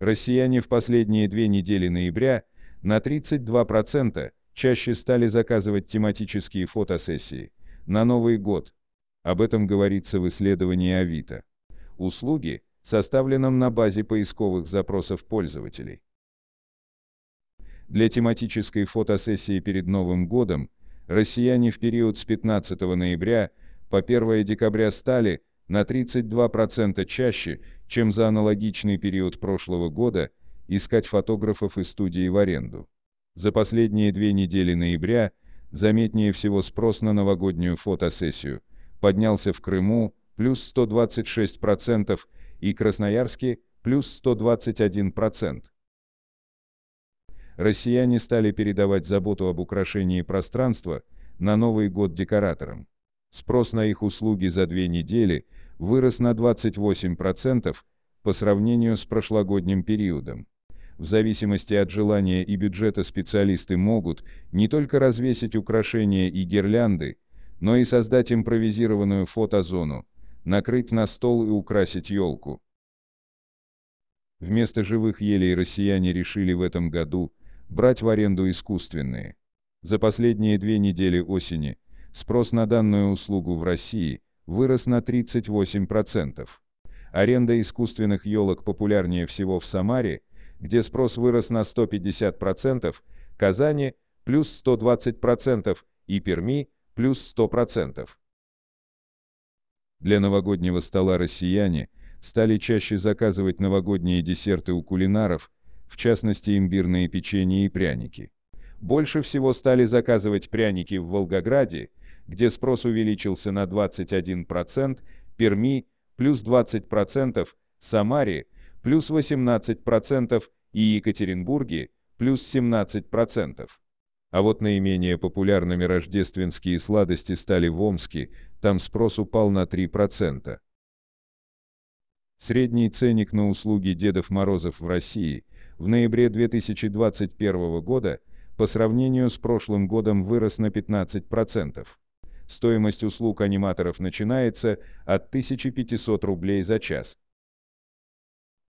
Россияне в последние 2 недели ноября на 32% чаще стали заказывать тематические фотосессии на Новый год. Об этом говорится в исследовании Авито. Услуги, составленном на базе поисковых запросов пользователей. Для тематической фотосессии перед Новым годом россияне в период с 15 ноября по 1 декабря стали на 32% чаще, чем за аналогичный период прошлого года, искать фотографов и студии в аренду. За последние 2 недели ноября заметнее всего спрос на новогоднюю фотосессию поднялся в Крыму плюс 126% и Красноярске плюс 121%. Россияне стали передавать заботу об украшении пространства на Новый год декораторам. Спрос на их услуги за 2 недели вырос на 28% по сравнению с прошлогодним периодом. В зависимости от желания и бюджета специалисты могут не только развесить украшения и гирлянды, но и создать импровизированную фотозону, накрыть на стол и украсить елку. Вместо живых елей россияне решили в этом году брать в аренду искусственные. За последние 2 недели осени спрос на данную услугу в России вырос на 38%. Аренда искусственных елок популярнее всего в Самаре, где спрос вырос на 150%, Казани – плюс 120% и Перми – плюс 100%. Для новогоднего стола россияне стали чаще заказывать новогодние десерты у кулинаров, в частности имбирные печенья и пряники. Больше всего стали заказывать пряники в Волгограде, где спрос увеличился на 21%, Перми – плюс 20%, Самаре – плюс 18% и Екатеринбурге – плюс 17%. А вот наименее популярными рождественские сладости стали в Омске, там спрос упал на 3%. Средний ценник на услуги Дедов Морозов в России в ноябре 2021 года по сравнению с прошлым годом вырос на 15%. Стоимость услуг аниматоров начинается от 1500 рублей за час.